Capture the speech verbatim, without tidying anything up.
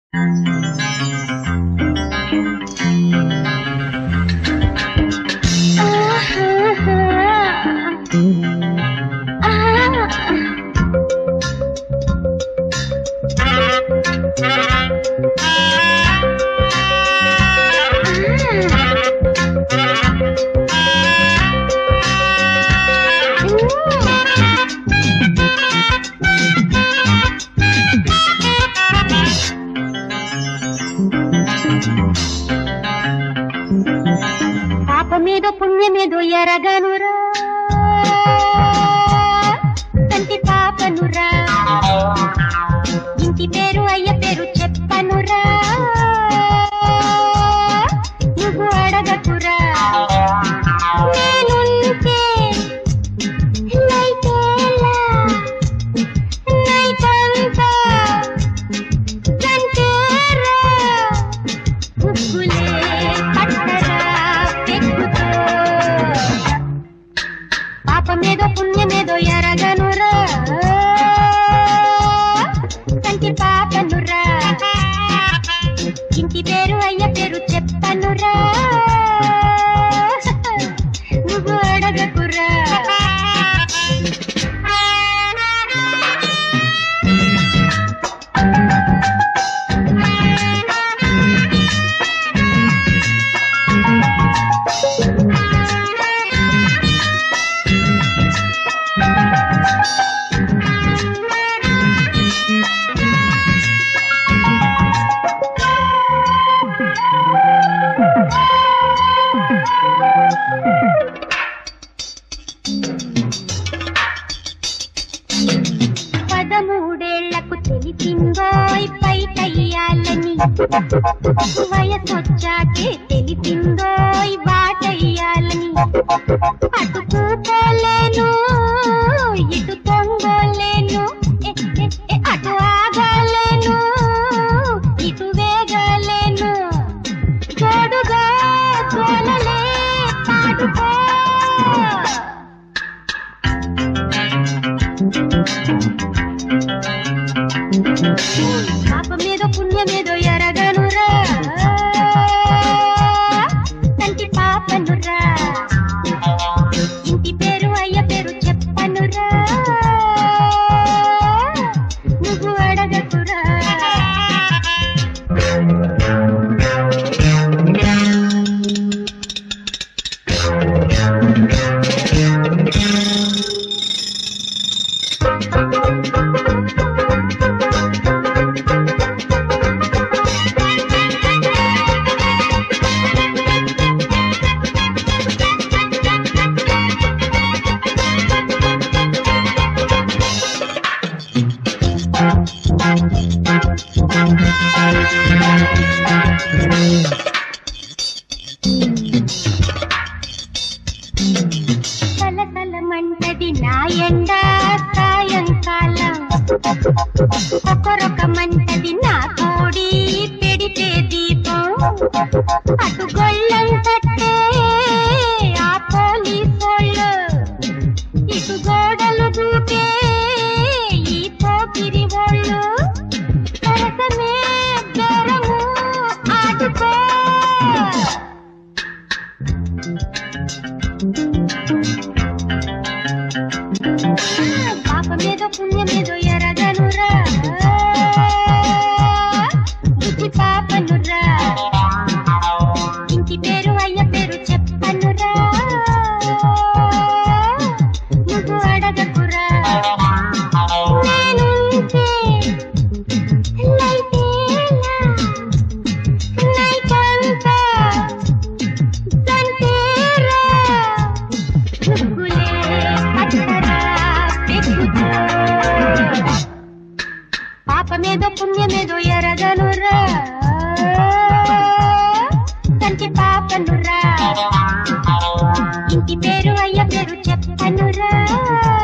పాపమేదో పుణ్యమేదో ఎరగనురా, కంటి పాపనురా, ఇంటి పేరు అయ్య పేరు చెప్పనురా, నువ్వు అడగకురా. నేనుంటే నైటేలా నైటంతా గంటేరా, ఉప్పులే పట్టరా పెక్కుతో. పాపమేదో పుణ్యమేదో ఎరగనురా, కంటి పాపనురా, ఇంటి పేరు అయ్య పేరు చెప్పనురా, నువ్వు అడగకురా. పదమూడేళ్లకు తెలిసిందోయ్ పైటయ్యాలని, వయసొచ్చాకే తెలిసిందోయ్ వాటయ్యాలని. అటు కూకోలేను ఇటు తొంగోలేను, అటు ఆగలేను ఇటు వేగలేను, జోడుగా జోలలే పాడుకో. పాపమేదో పుణ్యమేదో ఎరగనురా, కంటి పాపనురా, ఇంటి పేరు అయ్య పేరు చెప్పనురా, నువ్వు అడగకురా. కలకలమంటది నా ఎండ సాయంకాలం, ఒకరొకమంటది నా కోడి పెడితే దీపం. అటు గొళ్ళం తట్టే ఆ పోలీసోళ్ళు, ఇటు గోడలు దూకే ఈ పోకిరి వాళ్ళు. సరసమే బెరము ఆడుకో. పాపమేదో పుణ్యమేదో ఎరగనురా, ఇంటి పాపనురా, ఇంటి పేరు అయ్య పేరు చెప్పనురా, నువ్వు అడగకురా. నేనుంటే నైటేలా నైటంతా గంటేరా, ఉప్పులే పట్టరా పెక్కుతో. పాపమేదో పుణ్యమేదో ఎరగనురా, కంటి పాపనురా, ఇంటి పేరు అయ్య పేరు చెప్పనురా.